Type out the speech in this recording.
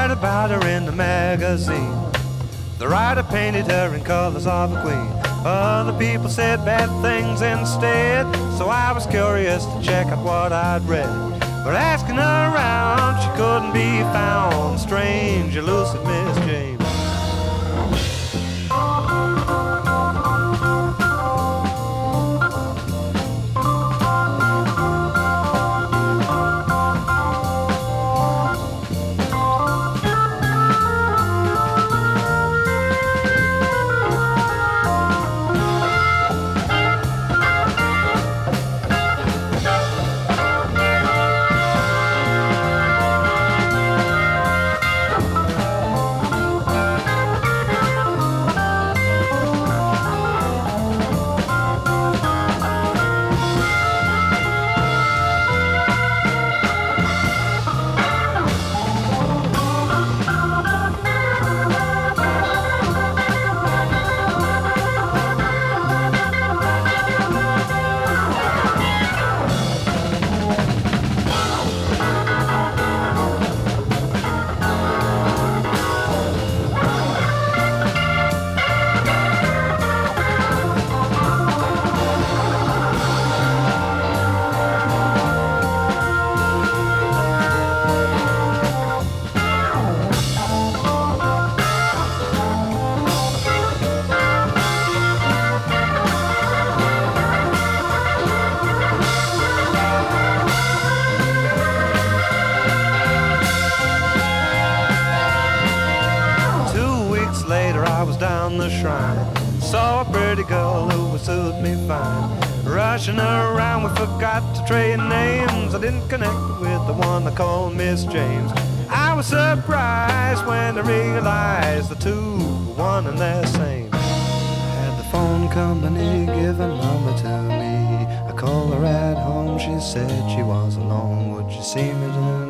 read about her in the magazine. The writer painted her in colors of a queen. Other people said bad things instead, so I was curious to check out what I'd read. But asking her around, she couldn't be found. Strange, elusive Miss James. I was down the shrine, saw a pretty girl who would suit me fine. Rushing around, we forgot to trade names. I didn't connect with the one I called Miss James. I was surprised when I realized the two were one and the same. Had the phone company give a number to me. I called her at home, she said she was alone. Would you see me tonight?